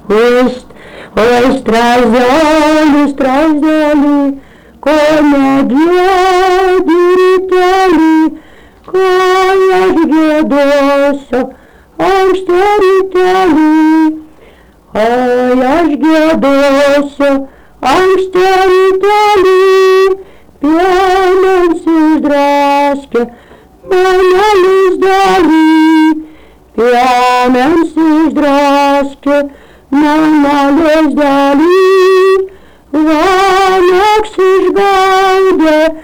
Oi, strazdeli, ko negiedi ryteli, ko aš giedosiu anksti ryteli. Oi, aš giedosiu anksti ryteli, piemens išdraskė mano lizdelį, piemens išdraskė mano lizdelį, vanags išgaudė